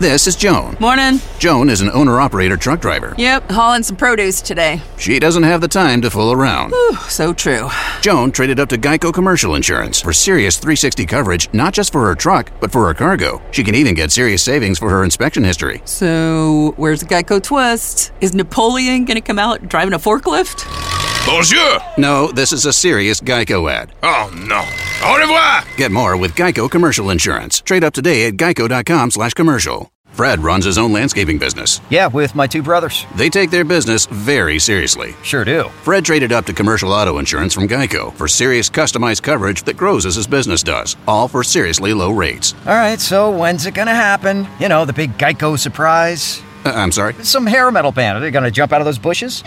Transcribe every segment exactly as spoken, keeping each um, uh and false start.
This is Joan. Morning. Joan is an owner-operator truck driver. Yep, hauling some produce today. She doesn't have the time to fool around. Whew, so true. Joan traded up to Geico Commercial Insurance for serious three sixty coverage, not just for her truck, but for her cargo. She can even get serious savings for her inspection history. So, where's the Geico twist? Is Napoleon gonna come out driving a forklift? Bonjour! No, this is a serious Geico ad. Oh, no. Au revoir! Get more with Geico Commercial Insurance. Trade up today at geico.com slash commercial. Fred runs his own landscaping business. Yeah, with my two brothers. They take their business very seriously. Sure do. Fred traded up to commercial auto insurance from Geico for serious customized coverage that grows as his business does, all for seriously low rates. All right, so when's it gonna happen? You know, the big Geico surprise? Uh, I'm sorry? Some hair metal band. Are they gonna jump out of those bushes?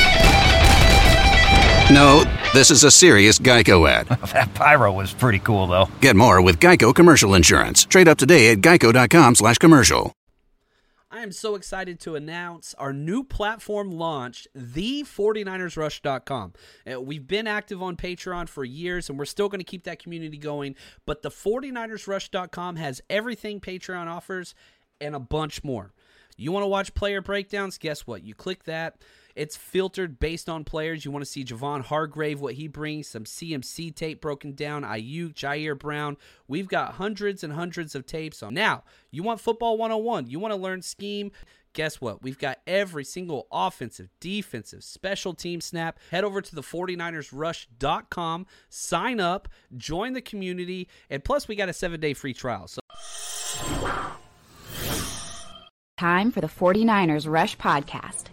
No, this is a serious Geico ad. That pyro was pretty cool, though. Get more with Geico Commercial Insurance. Trade up today at geico.com slash commercial. I am so excited to announce our new platform launch, the forty-niners rush dot com. Uh, we've been active on Patreon for years, and we're still going to keep that community going, but the forty-niners rush dot com has everything Patreon offers and a bunch more. You want to watch player breakdowns? Guess what? You click that. It's filtered based on players. You want to see Javon Hargrave, what he brings, some C M C tape broken down, Ayuk, Jair Brown. We've got hundreds and hundreds of tapes on. Now, you want football one oh one. You want to learn scheme. Guess what? We've got every single offensive, defensive, special team snap. Head over to the forty-niners rush dot com, sign up, join the community, and plus we got a seven-day free trial. So. Time for the forty-niners Rush Podcast.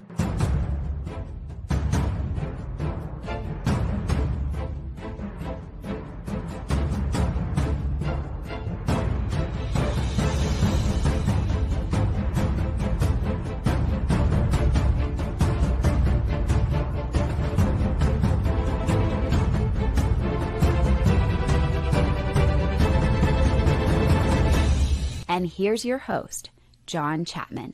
And here's your host, John Chapman.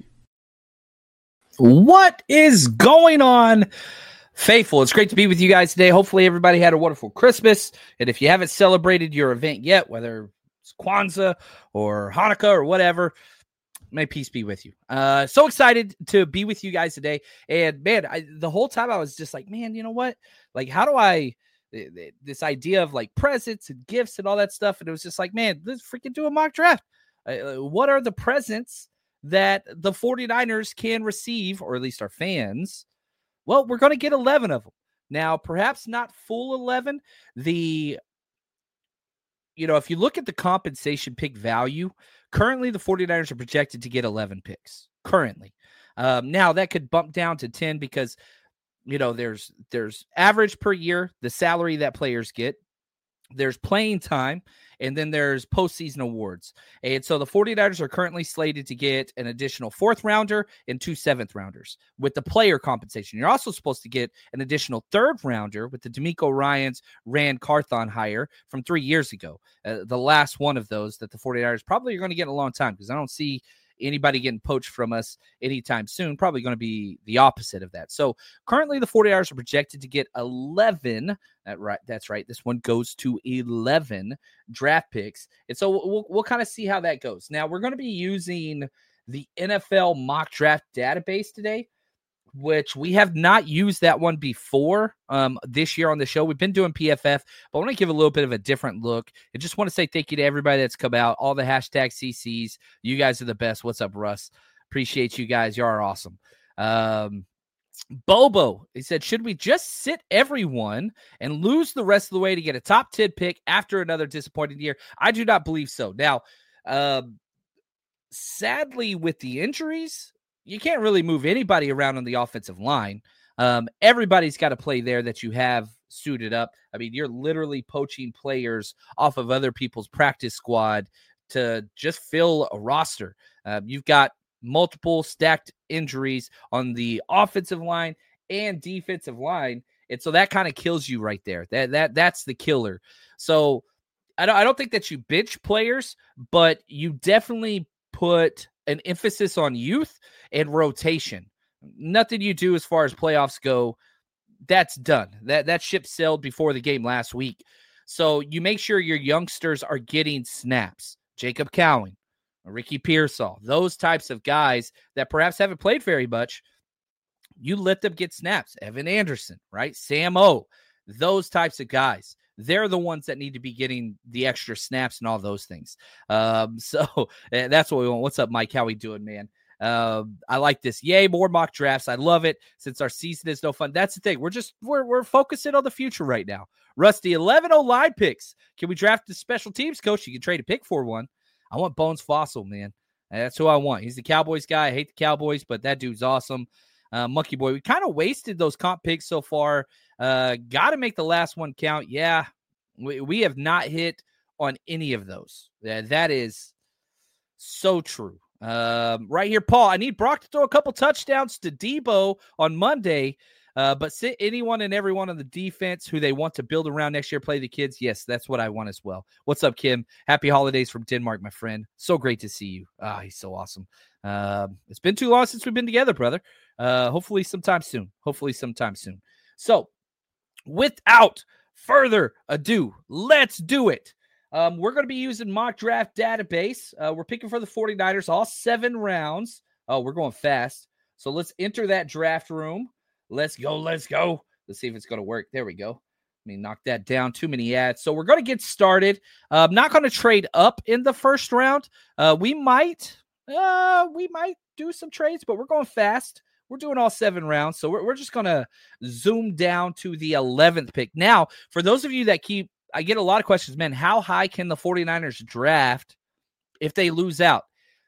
What is going on, faithful? It's great to be with you guys today. Hopefully everybody had a wonderful Christmas. And if you haven't celebrated your event yet, whether it's Kwanzaa or Hanukkah or whatever, may peace be with you. Uh, so excited to be with you guys today. And man, I, the whole time I was just like, man, you know what? Like, how do I, this idea of like presents and gifts and all that stuff. And it was just like, man, let's freaking do a mock draft. Uh, what are the presents that the forty-niners can receive, or at least our fans? Well, we're going to get eleven of them. Now, perhaps not full eleven. The, you know, if you look at the compensation pick value, currently the forty-niners are projected to get eleven picks. Currently. Um, now, that could bump down to ten because, you know, there's there's average per year, the salary that players get. There's playing time, and then there's postseason awards. And so the forty-niners are currently slated to get an additional fourth rounder and two seventh rounders with the player compensation. You're also supposed to get an additional third rounder with the D'Amico Ryans Rand Carthon hire from three years ago. Uh, the last one of those that the forty-niners probably are going to get in a long time, because I don't see anybody getting poached from us anytime soon. Probably going to be the opposite of that. So currently the forty-niners are projected to get eleven. That right, that's right. This one goes to eleven draft picks. And so we'll, we'll kind of see how that goes. Now we're going to be using the N F L mock draft database today, which we have not used that one before um, this year on the show. We've been doing P F F, but I want to give a little bit of a different look. I just want to say thank you to everybody that's come out, all the hashtag C Cs. You guys are the best. What's up, Russ? Appreciate you guys. You are awesome. Um, Bobo, he said, should we just sit everyone and lose the rest of the way to get a top ten pick after another disappointing year? I do not believe so. Now, um, sadly, with the injuries, you can't really move anybody around on the offensive line. Um, everybody's got to play there that you have suited up. I mean, you're literally poaching players off of other people's practice squad to just fill a roster. Uh, you've got multiple stacked injuries on the offensive line and defensive line. And so that kind of kills you right there. That that That's the killer. So I don't, I don't think that you bench players, but you definitely put an emphasis on youth and rotation. Nothing you do as far as playoffs go, that's done. That that ship sailed before the game last week. So you make sure your youngsters are getting snaps. Jacob Cowing, Ricky Pearsall, those types of guys that perhaps haven't played very much, you let them get snaps. Evan Anderson, right? Sam O, those types of guys. They're the ones that need to be getting the extra snaps and all those things. Um, so that's what we want. What's up, Mike? How we doing, man? Uh, I like this. Yay, more mock drafts. I love it. Since our season is no fun. That's the thing. We're just we're we're focusing on the future right now. Rusty, eleven O-line picks. Can we draft the special teams coach? You can trade a pick for one. I want Bones Fossil, man. That's who I want. He's the Cowboys guy. I hate the Cowboys, but that dude's awesome. Uh, Monkey Boy, we kind of wasted those comp picks so far. Uh, got to make the last one count. Yeah, we, we have not hit on any of those. Uh, that is so true. Um, right here, Paul, I need Brock to throw a couple touchdowns to Debo on Monday, uh, but sit anyone and everyone on the defense who they want to build around next year, play the kids. Yes, that's what I want as well. What's up, Kim? Happy holidays from Denmark, my friend. So great to see you. Ah, he's so awesome. Um, it's been too long since we've been together, brother. Uh, hopefully sometime soon. Hopefully sometime soon. So without further ado, let's do it. Um, we're going to be using mock draft database. Uh, we're picking for the 49ers, all seven rounds. Oh, we're going fast. So let's enter that draft room. Let's go. Let's go. Let's see if it's going to work. There we go. Let me knock that down. Too many ads. So we're going to get started. I'm uh, not going to trade up in the first round. Uh, we might, uh, we might do some trades, but we're going fast. We're doing all seven rounds. So we're, we're just going to zoom down to the eleventh pick. Now, for those of you that keep, I get a lot of questions, man, how high can the 49ers draft if they lose out?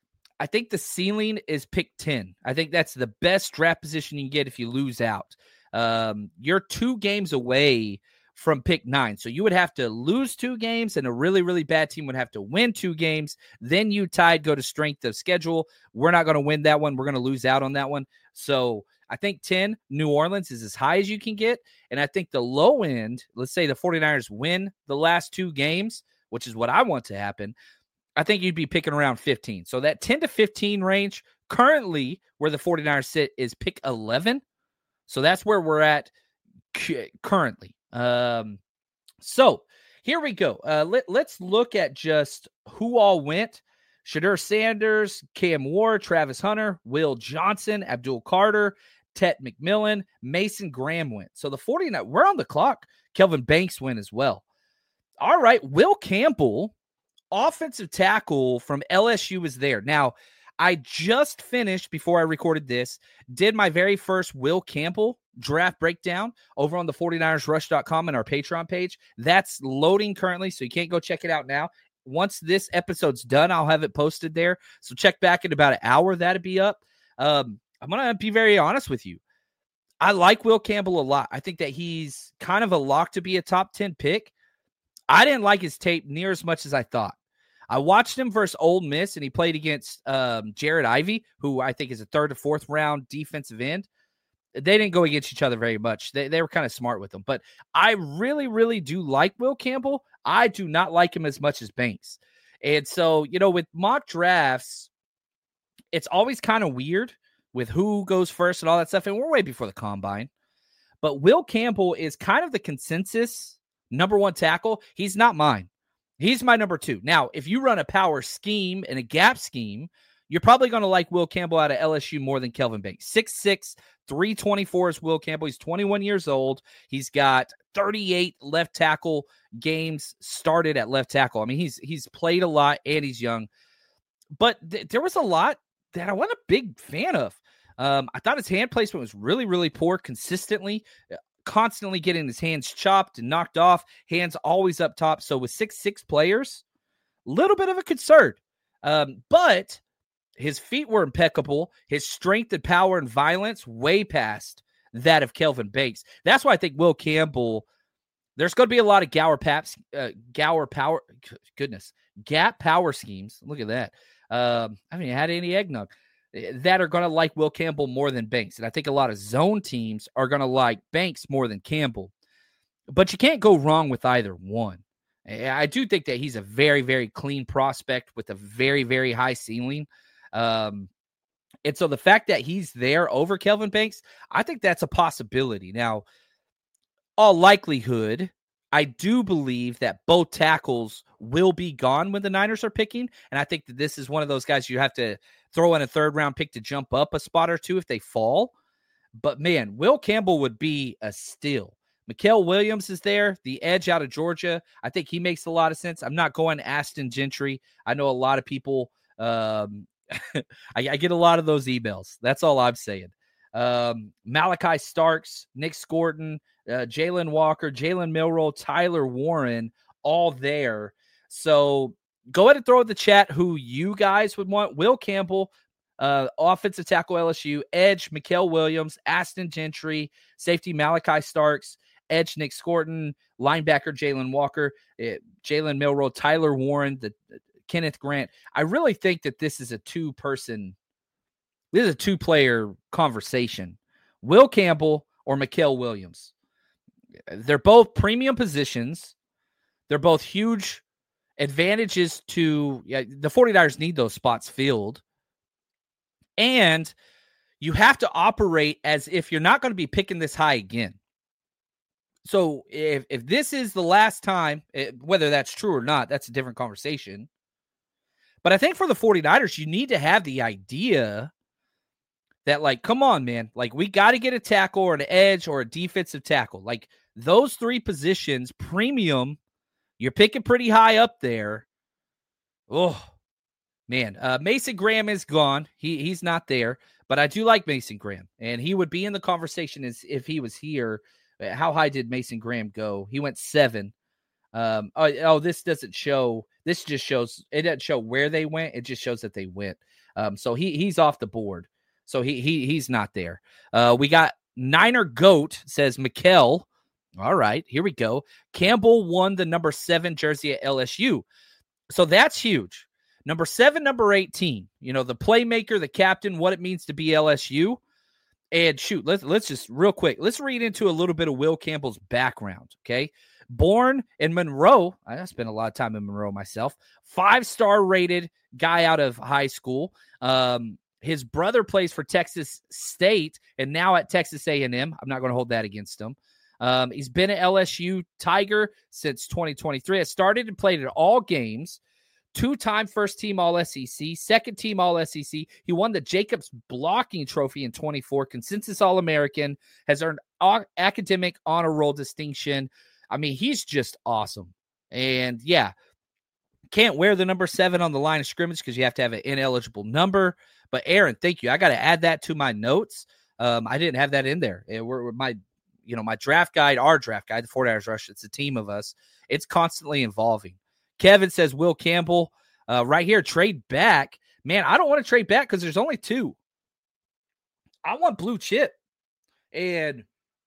I think the ceiling is pick ten. I think that's the best draft position you can get if you lose out. Um, you're two games away from pick nine. So you would have to lose two games, and a really, really bad team would have to win two games. Then you tied go to strength of schedule. We're not going to win that one. We're going to lose out on that one. So I think ten, New Orleans is as high as you can get. And I think the low end, let's say the 49ers win the last two games, which is what I want to happen. I think you'd be picking around fifteen. So that ten to fifteen range currently where the 49ers sit is pick eleven. So that's where we're at currently. Um, so here we go. Uh, let, let's look at just who all went. Shadur Sanders, Cam Ward, Travis Hunter, Will Johnson, Abdul Carter, Tet McMillan, Mason Graham went. So the 49ers, we're on the clock. Kelvin Banks went as well. All right, Will Campbell, offensive tackle from L S U, is there. Now, I just finished, before I recorded this, did my very first Will Campbell draft breakdown over on the 49ers rush dot com and our Patreon page. That's loading currently, so you can't go check it out now. Once this episode's done, I'll have it posted there. So check back in about an hour. That'll be up. Um, I'm going to be very honest with you. I like Will Campbell a lot. I think that he's kind of a lock to be a top ten pick. I didn't like his tape near as much as I thought. I watched him versus Ole Miss, and he played against um, Jared Ivey, who I think is a third or fourth round defensive end. They didn't go against each other very much. They, they were kind of smart with him. But I really, really do like Will Campbell. I do not like him as much as Banks. And so, you know, with mock drafts, it's always kind of weird with who goes first and all that stuff. And we're way before the combine. But Will Campbell is kind of the consensus number one tackle. He's not mine. He's my number two. Now, if you run a power scheme and a gap scheme, you're probably going to like Will Campbell out of L S U more than Kelvin Banks. six six, three twenty-four is Will Campbell. He's twenty-one years old. He's got thirty-eight left tackle games started at left tackle. I mean, he's he's played a lot, and he's young. But th- there was a lot that I wasn't a big fan of. Um, I thought his hand placement was really, really poor consistently. Constantly getting his hands chopped and knocked off, hands always up top. So with six six players, a little bit of a concern. Um, but his feet were impeccable. His strength and power and violence way past that of Kelvin Banks. That's why I think Will Campbell, there's going to be a lot of Gower Paps, uh, Gower power, goodness, gap power schemes. Look at that. Um, I haven't had any eggnog. That are going to like Will Campbell more than Banks. And I think a lot of zone teams are going to like Banks more than Campbell. But you can't go wrong with either one. I do think that he's a very, very clean prospect with a very, very high ceiling. Um, and so the fact that he's there over Kelvin Banks, I think that's a possibility. Now, all likelihood, I do believe that both tackles will be gone when the Niners are picking. And I think that this is one of those guys you have to throw in a third round pick to jump up a spot or two if they fall. But man, Will Campbell would be a steal. Mikael Williams is there, the edge out of Georgia. I think he makes a lot of sense. I'm not going Ashton Gentry. I know a lot of people, um, I, I get a lot of those emails. That's all I'm saying. Um, Malachi Starks, Nick Scorton, uh, Jalen Walker, Jalen Milroe, Tyler Warren, all there. So go ahead and throw in the chat who you guys would want. Will Campbell, uh, offensive tackle L S U, edge Mikael Williams, Ashton Gentry, safety Malachi Starks, edge Nick Scorton, linebacker Jalen Walker, uh, Jalen Milroe, Tyler Warren, the, the Kenneth Grant. I really think that this is a two-person This is a two-player conversation. Will Campbell or Mikael Williams. They're both premium positions. They're both huge advantages to yeah, the 49ers need those spots filled. And you have to operate as if you're not going to be picking this high again. So if, if this is the last time, whether that's true or not, that's a different conversation. But I think for the 49ers, you need to have the idea that, like, come on, man. Like, we got to get a tackle or an edge or a defensive tackle. Like, those three positions, premium, you're picking pretty high up there. Oh, man. Uh, Mason Graham is gone. He He's not there. But I do like Mason Graham. And he would be in the conversation as if he was here. How high did Mason Graham go? He went seven. Um, oh, oh, this doesn't show. This just shows. It doesn't show where they went. It just shows that they went. Um, so he he's off the board. So he he he's not there. Uh, we got Niner Goat says Mikael. All right, here we go. Campbell won the number seven jersey at L S U. So that's huge. Number seven, number eighteen. You know, the playmaker, the captain, what it means to be L S U. And shoot, let's let's just real quick. Let's read into a little bit of Will Campbell's background. Okay. Born in Monroe. I spent a lot of time in Monroe myself. Five-star rated guy out of high school. Um, His brother plays for Texas State and now at Texas A and M. I'm not going to hold that against him. Um, he's been an L S U Tiger since twenty twenty-three. I started and played in all games. Two-time first-team All-S E C, second-team All-S E C. He won the Jacobs Blocking Trophy in twenty-four, consensus All-American, has earned academic honor roll distinction. I mean, he's just awesome. And, yeah, can't wear the number seven on the line of scrimmage because you have to have an ineligible number. But, Aaron, thank you. I got to add that to my notes. Um, I didn't have that in there. It, we're, we're my, you know, my draft guide, our draft guide, the 49ers Rush, it's a team of us. It's constantly evolving. Kevin says Will Campbell uh, right here, trade back. Man, I don't want to trade back because there's only two. I want blue chip. And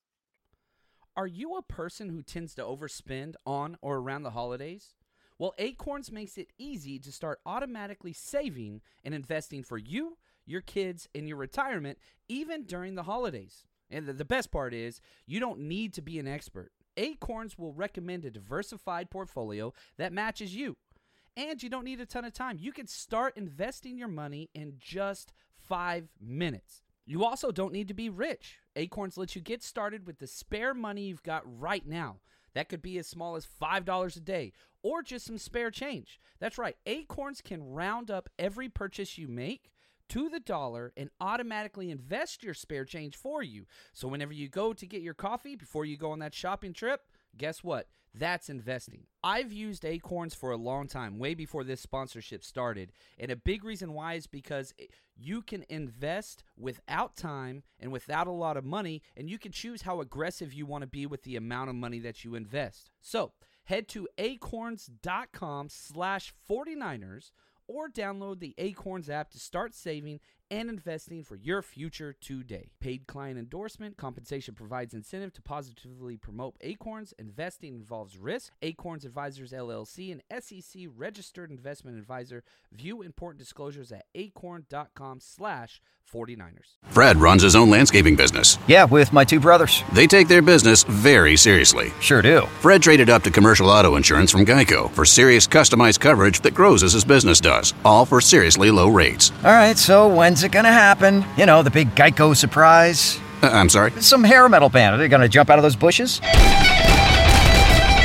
are you a person who tends to overspend on or around the holidays? Well, Acorns makes it easy to start automatically saving and investing for you, your kids, and your retirement, even during the holidays. And the best part is you don't need to be an expert. Acorns will recommend a diversified portfolio that matches you. And you don't need a ton of time. You can start investing your money in just five minutes. You also don't need to be rich. Acorns lets you get started with the spare money you've got right now. That could be as small as five dollars a day or just some spare change. That's right. Acorns can round up every purchase you make to the dollar and automatically invest your spare change for you. So whenever you go to get your coffee before you go on that shopping trip, guess what? That's investing. I've used Acorns for a long time, way before this sponsorship started. And a big reason why is because you can invest without time and without a lot of money, and you can choose how aggressive you want to be with the amount of money that you invest. So head to acorns.com slash 49ers or download the Acorns app to start saving and investing for your future today. Paid client endorsement. Compensation provides incentive to positively promote Acorns. Investing involves risk. Acorns Advisors, L L C, an S E C registered investment advisor. View important disclosures at acorn.com slash 49ers. Fred runs his own landscaping business. Yeah, with my two brothers. They take their business very seriously. Sure do. Fred traded up to commercial auto insurance from Geico for serious customized coverage that grows as his business does, all for seriously low rates. All right, so when's it gonna happen? You know, the big Geico surprise. Uh, I'm sorry? Some hair metal band. Are they gonna jump out of those bushes?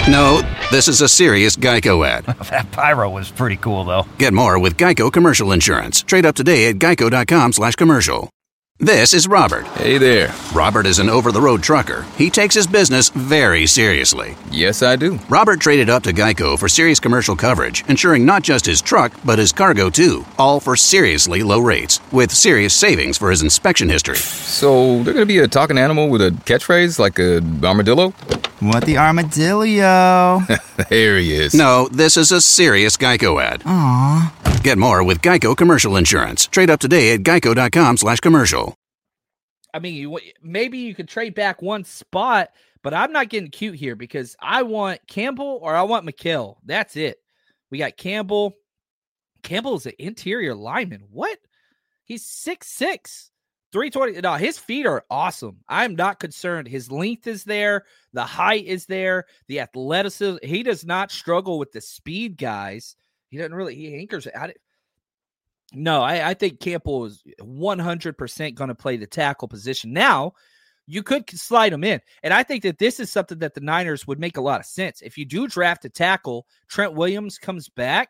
No, this is a serious Geico ad. That pyro was pretty cool, though. Get more with Geico Commercial Insurance. Trade up today at geico.com slash commercial. This is Robert. Hey there. Robert is an over-the-road trucker. He takes his business very seriously. Yes, I do. Robert traded up to Geico for serious commercial coverage, insuring not just his truck, but his cargo too, all for seriously low rates, with serious savings for his inspection history. So, they're going to be a talking animal with a catchphrase like a armadillo? What the armadillo? There he is. No, this is a serious Geico ad. Aww. Get more with Geico Commercial Insurance. Trade up today at geico.com slash commercial. I mean, you, maybe you could trade back one spot, but I'm not getting cute here because I want Campbell or I want McHale. That's it. We got Campbell. Campbell is an interior lineman. What? He's six six, three twenty. No, his feet are awesome. I'm not concerned. His length is there. The height is there. The athleticism. He does not struggle with the speed guys. He doesn't really, he anchors at it. No, I, I think Campbell is one hundred percent going to play the tackle position. Now, you could slide him in. And I think that this is something that the Niners would make a lot of sense. If you do draft a tackle, Trent Williams comes back,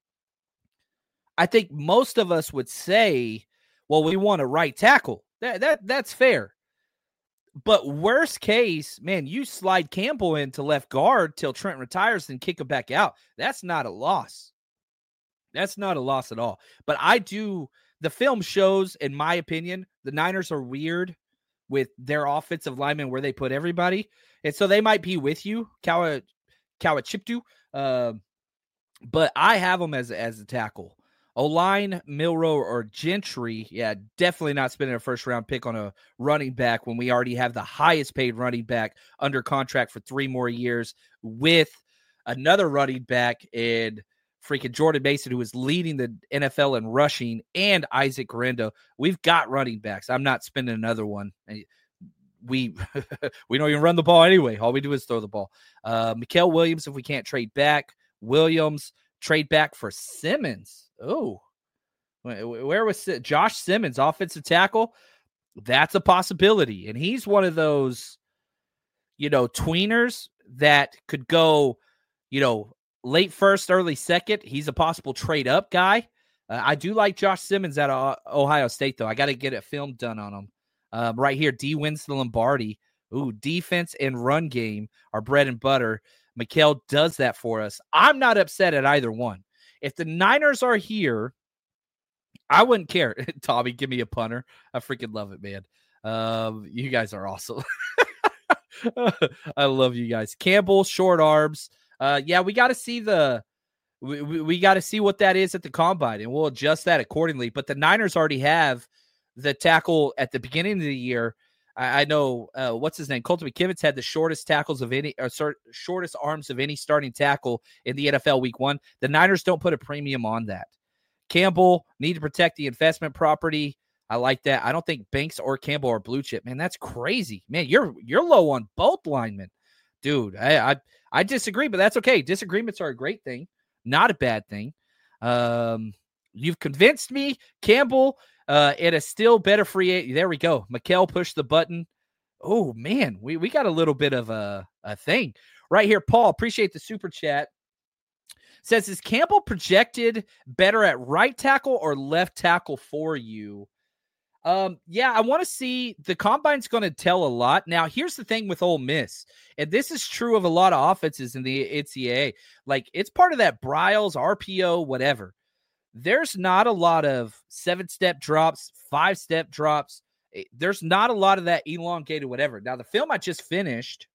I think most of us would say, well, we want a right tackle. That, that That's fair. But worst case, man, you slide Campbell into left guard till Trent retires and kick him back out. That's not a loss. That's not a loss at all. But I do, the film shows, in my opinion, the Niners are weird with their offensive linemen where they put everybody. And so they might be with you, Kawa, Kawachiptu. Uh, but I have them as, as a tackle. O-line, Milroe, or Gentry, yeah, definitely not spending a first-round pick on a running back when we already have the highest-paid running back under contract for three more years with another running back in freaking Jordan Mason, who is leading the N F L in rushing, and Isaac Guerendo. We've got running backs. I'm not spending another one. We we don't even run the ball anyway. All we do is throw the ball. Uh, Mikael Williams, if we can't trade back. Williams, trade back for Simmons. Oh, where was Josh Simmons, offensive tackle? That's a possibility. And he's one of those, you know, tweeners that could go, you know, late first, early second. He's a possible trade up guy. Uh, I do like Josh Simmons out of Ohio State, though. I got to get a film done on him. Um, right here, D wins the Lombardi. Ooh, defense and run game are bread and butter. Mikael does that for us. I'm not upset at either one. If the Niners are here, I wouldn't care. Tommy, give me a punter. I freaking love it, man. Um, you guys are awesome. I love you guys. Campbell, short arms. Uh, yeah, we got to see the we, we, we got to see what that is at the combine, and we'll adjust that accordingly. But the Niners already have the tackle at the beginning of the year. I, I know uh, what's his name, Colton McKivitz had the shortest tackles of any, or sort, shortest arms of any starting tackle in the N F L Week One. The Niners don't put a premium on that. Campbell need to protect the investment property. I like that. I don't think Banks or Campbell are blue chip. Man, that's crazy. Man, you're you're low on both linemen, dude. I I, I disagree, but that's okay. Disagreements are a great thing, not a bad thing. Um, you've convinced me, Campbell. Uh, and a still better free agent. There we go. Mikael pushed the button. Oh man, we we got a little bit of a a thing right here. Paul, appreciate the super chat. Says, is Campbell projected better at right tackle or left tackle for you? Um, yeah, I want to see. The combine's going to tell a lot. Now, here's the thing with Ole Miss, and this is true of a lot of offenses in the N C double A. Like, it's part of that Bryles, R P O, whatever. There's not a lot of seven-step drops, five-step drops. There's not a lot of that elongated whatever. Now, the film I just finished,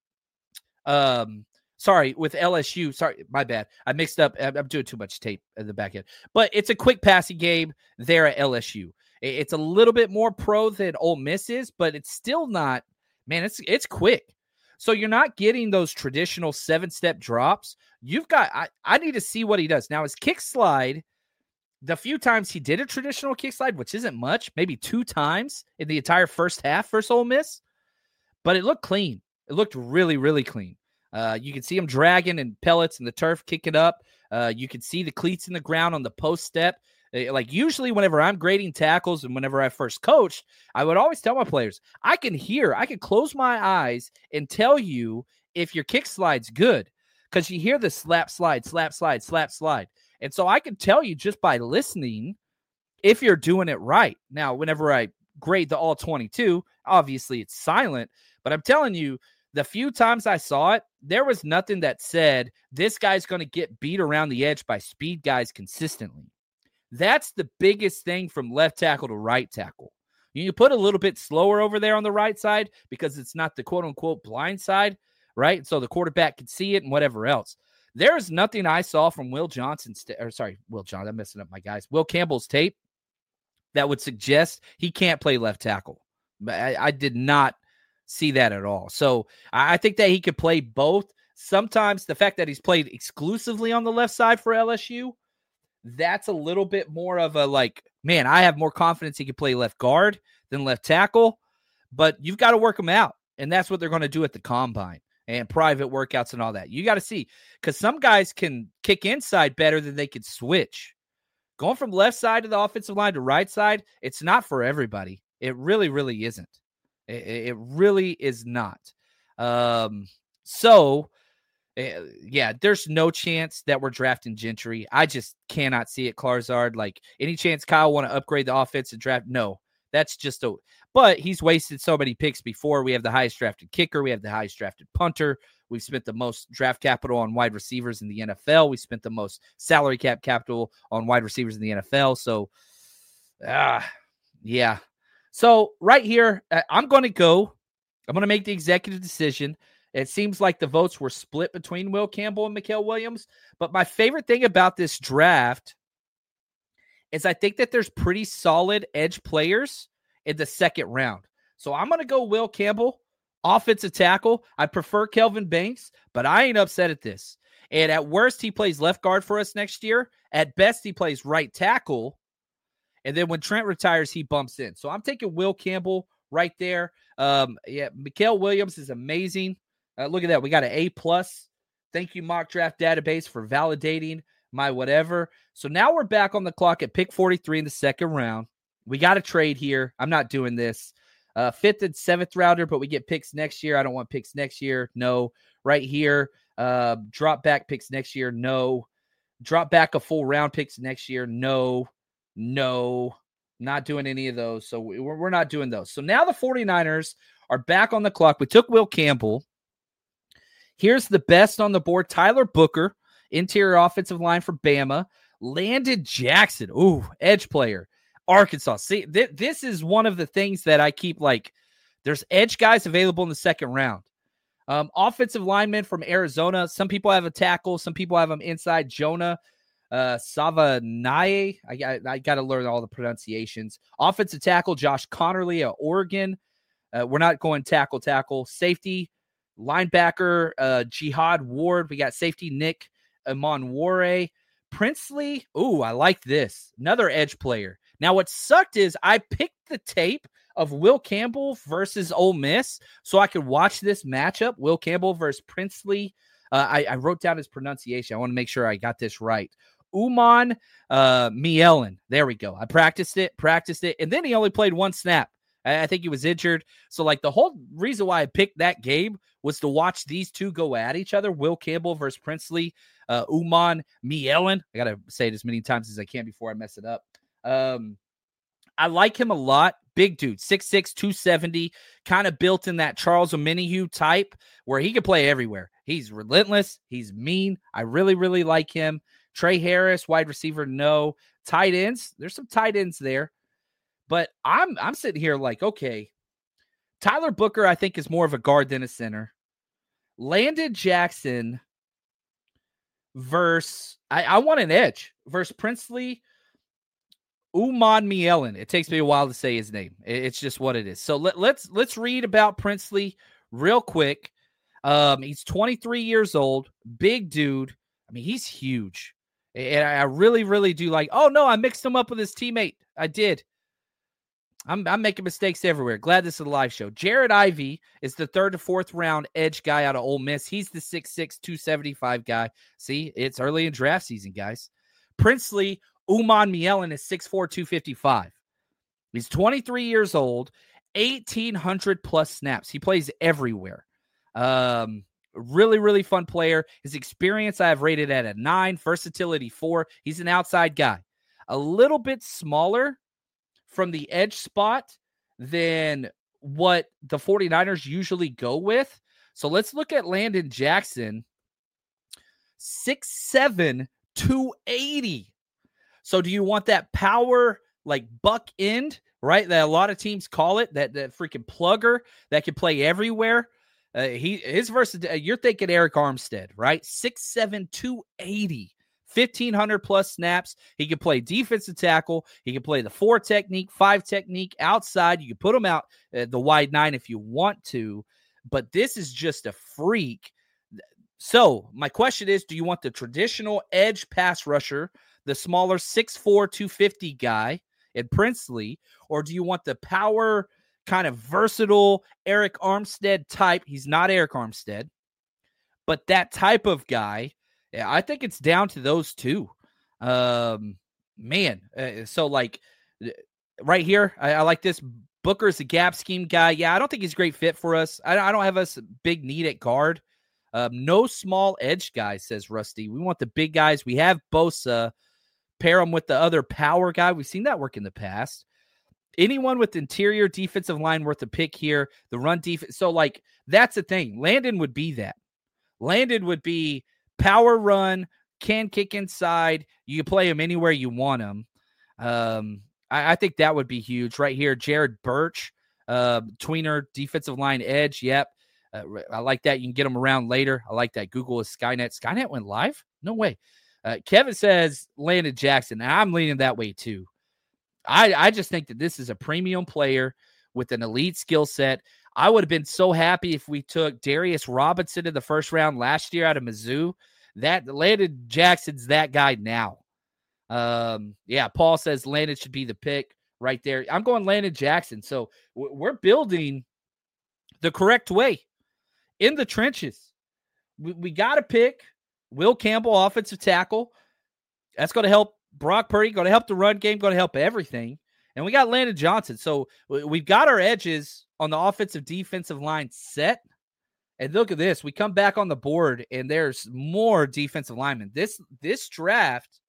um, sorry, with L S U. Sorry, my bad. I mixed up. I'm doing too much tape in the back end. But it's a quick passing game there at L S U. It's a little bit more pro than Ole Miss is, but it's still not, man, it's it's quick. So you're not getting those traditional seven-step drops. You've got, I, I need to see what he does. Now, his kick slide, the few times he did a traditional kick slide, which isn't much, maybe two times in the entire first half versus Ole Miss, but it looked clean. It looked really, really clean. Uh, you can see him dragging and pellets in the turf, kicking up. Uh, you can see the cleats in the ground on the post step. Like usually whenever I'm grading tackles and whenever I first coached, I would always tell my players, I can hear, I can close my eyes and tell you if your kick slide's good. because you hear the slap, slide, slap, slide, slap, slide. And so I can tell you just by listening if you're doing it right. Now, whenever I grade the all twenty-two, obviously it's silent, but I'm telling you, the few times I saw it, there was nothing that said this guy's going to get beat around the edge by speed guys consistently. That's the biggest thing from left tackle to right tackle. You put a little bit slower over there on the right side because it's not the quote-unquote blind side, right? So the quarterback can see it and whatever else. There's nothing I saw from Will Johnson's, or sorry, Will Johnson, I'm messing up my guys, Will Campbell's tape that would suggest he can't play left tackle. I, I did not see that at all. So I think that he could play both. Sometimes the fact that he's played exclusively on the left side for L S U, that's a little bit more of a like, man, I have more confidence he could play left guard than left tackle, but you've got to work him out. And that's what they're going to do at the combine and private workouts and all that. You got to see, because some guys can kick inside better than they can switch. Going from left side of the offensive line to right side, it's not for everybody. It really, really isn't. It, it really is not. Um, so, uh, yeah, there's no chance that we're drafting Gentry. I just cannot see it, Clarzard. Like, any chance Kyle want to upgrade the offense and draft? No, that's just a – but he's wasted so many picks before. We have the highest drafted kicker. We have the highest drafted punter. We've spent the most draft capital on wide receivers in the N F L. We spent the most salary cap capital on wide receivers in the N F L. So, ah, uh, yeah. So right here, I'm going to go. I'm going to make the executive decision. It seems like the votes were split between Will Campbell and Mykel Williams. But my favorite thing about this draft is I think that there's pretty solid edge players in the second round. So I'm going to go Will Campbell, offensive tackle. I prefer Kelvin Banks, but I ain't upset at this. And at worst, he plays left guard for us next year. At best, he plays right tackle. And then when Trent retires, he bumps in. So I'm taking Will Campbell right there. Um, yeah, Mykel Williams is amazing. Uh, look at that. We got an A plus. Thank you, Mock Draft Database, for validating my whatever. So now we're back on the clock at pick forty-three in the second round. We got to trade here. I'm not doing this. Uh, fifth and seventh rounder, but we get picks next year. I don't want picks next year. No. Right here. Uh, drop back picks next year. No. Drop back a full round picks next year. No. No. Not doing any of those. So we're, we're not doing those. So now the 49ers are back on the clock. We took Will Campbell. Here's the best on the board. Tyler Booker, interior offensive line for Bama. Landon Jackson. Ooh, edge player. Arkansas. See, th- this is one of the things that I keep like, there's edge guys available in the second round. Um, offensive lineman from Arizona. Some people have a tackle. Some people have them inside. Jonah uh, Savanaye. I, I, I got to learn all the pronunciations. Offensive tackle, Josh Connerly of Oregon. Uh, we're not going tackle, tackle. Safety, linebacker, uh, Jihad Ward. We got safety, Nick Emonwore. Princely. Ooh, I like this. Another edge player. Now, what sucked is I picked the tape of Will Campbell versus Ole Miss so I could watch this matchup, Will Campbell versus Princely. Uh, I, I wrote down his pronunciation. I want to make sure I got this right. Uman uh, Mielen. There we go. I practiced it, practiced it, and then he only played one snap. I, I think he was injured. So, like, the whole reason why I picked that game was to watch these two go at each other, Will Campbell versus Princely. Uh, Uman Mielen. I got to say it as many times as I can before I mess it up. Um, I like him a lot. Big dude, six six, two seventy, kind of built in that Charles Omenihu type where he can play everywhere. He's relentless. He's mean. I really, really like him. Trey Harris, wide receiver, no. Tight ends, there's some tight ends there. But I'm I'm sitting here like, okay, Tyler Booker, I think, is more of a guard than a center. Landon Jackson versus, I, I want an edge, versus Princely. Uman Mielen. It takes me a while to say his name. It's just what it is. So let, let's let's read about Princely real quick. Um, he's twenty-three years old, big dude. I mean, he's huge, and I really, really do like. Oh no, I mixed him up with his teammate. I did. I'm I'm making mistakes everywhere. Glad this is a live show. Jared Ivey is the third to fourth round edge guy out of Ole Miss. He's the six six, two seventy-five guy. See, it's early in draft season, guys. Princely. Uman Mielen is six four, two fifty-five. He's twenty-three years old, eighteen hundred plus snaps. He plays everywhere. Um, Really, really fun player. His experience I have rated at a nine, versatility four. He's an outside guy. A little bit smaller from the edge spot than what the 49ers usually go with. So let's look at Landon Jackson. six seven, two eighty. So do you want that power, like buck end, right? That a lot of teams call it, that, that freaking plugger that can play everywhere. Uh, he his versatility. You're thinking Eric Armstead, right? six seven, two eighty, fifteen hundred plus snaps. He can play defensive tackle. He can play the four technique, five technique outside. You can put him out uh, the wide nine if you want to, but this is just a freak. So my question is, do you want the traditional edge pass rusher, the smaller six four, two fifty guy in Princely, or do you want the power kind of versatile Eric Armstead type? He's not Eric Armstead, but that type of guy. Yeah, I think it's down to those two. Um, man, uh, so like right here, I, I like this. Booker's a gap scheme guy. Yeah, I don't think he's a great fit for us. I, I don't have us a big need at guard. Um, no small edge guys, says Rusty. We want the big guys. We have Bosa. Pair him with the other power guy. We've seen that work in the past. Anyone with interior defensive line worth a pick here. The run defense. So, like, that's the thing. Landon would be that. Landon would be power run, can kick inside. You can play him anywhere you want him. Um, I, I think that would be huge. Right here, Jared Birch, uh, tweener, defensive line edge. Yep. Uh, I like that. You can get them around later. I like that. Google is Skynet. Skynet went live? No way. Uh, Kevin says Landon Jackson. And I'm leaning that way too. I, I just think that this is a premium player with an elite skill set. I would have been so happy if we took Darius Robinson in the first round last year out of Mizzou. That Landon Jackson's that guy now. Um, yeah, Paul says Landon should be the pick right there. I'm going Landon Jackson. So we're building the correct way in the trenches. We, we got to pick Will Campbell, offensive tackle. That's going to help Brock Purdy, going to help the run game, going to help everything. And we got Landon Johnson. So we've got our edges on the offensive defensive line set. And look at this. We come back on the board, and there's more defensive linemen. This, this draft,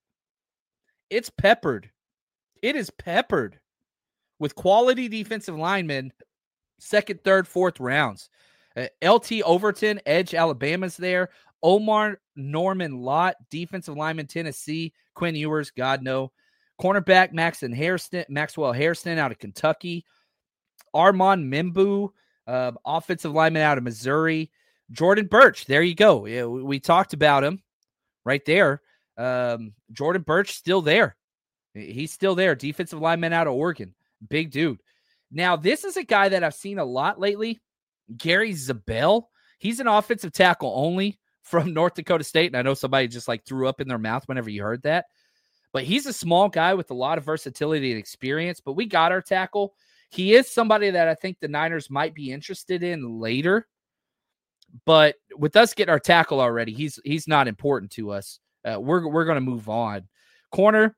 it's peppered. It is peppered with quality defensive linemen, second, third, fourth rounds. Uh, L T Overton, edge, Alabama's there. Omar Norman Lott, defensive lineman, Tennessee. Quinn Ewers, God no. Cornerback, Maxon Hairston, Maxwell Hairston out of Kentucky. Armand Mimbu, uh, offensive lineman out of Missouri. Jordan Birch, there you go. Yeah, we, we talked about him right there. Um, Jordan Birch still there. He's still there. Defensive lineman out of Oregon. Big dude. Now, this is a guy that I've seen a lot lately. Gary Zabel. He's an offensive tackle only from North Dakota State. And I know somebody just like threw up in their mouth whenever you heard that. But he's a small guy with a lot of versatility and experience. But we got our tackle. He is somebody that I think the Niners might be interested in later. But with us getting our tackle already, he's he's not important to us. Uh, we're we're going to move on. Corner,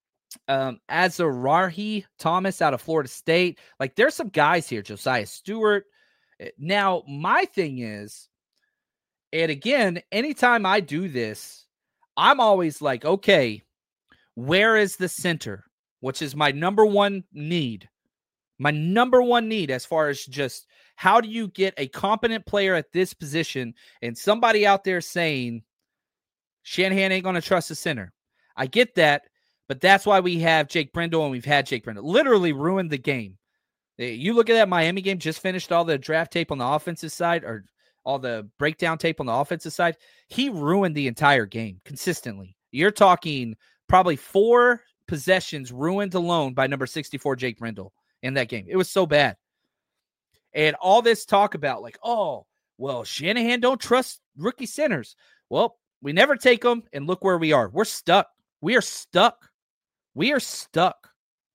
um, Azarahi Thomas out of Florida State. Like, there's some guys here. Josiah Stewart. Now, my thing is, and again, anytime I do this, I'm always like, okay, where is the center? Which is my number one need. My number one need as far as just how do you get a competent player at this position, and somebody out there saying Shanahan ain't going to trust the center. I get that, but that's why we have Jake Brendel, and we've had Jake Brendel. Literally ruined the game. You look at that Miami game, just finished all the draft tape on the offensive side, or all the breakdown tape on the offensive side. He ruined the entire game consistently. You're talking probably four possessions ruined alone by number sixty-four, Jake Brendel, in that game. It was so bad. And all this talk about like, oh, well, Shanahan don't trust rookie centers. Well, we never take them, and look where we are. We're stuck. We are stuck. We are stuck.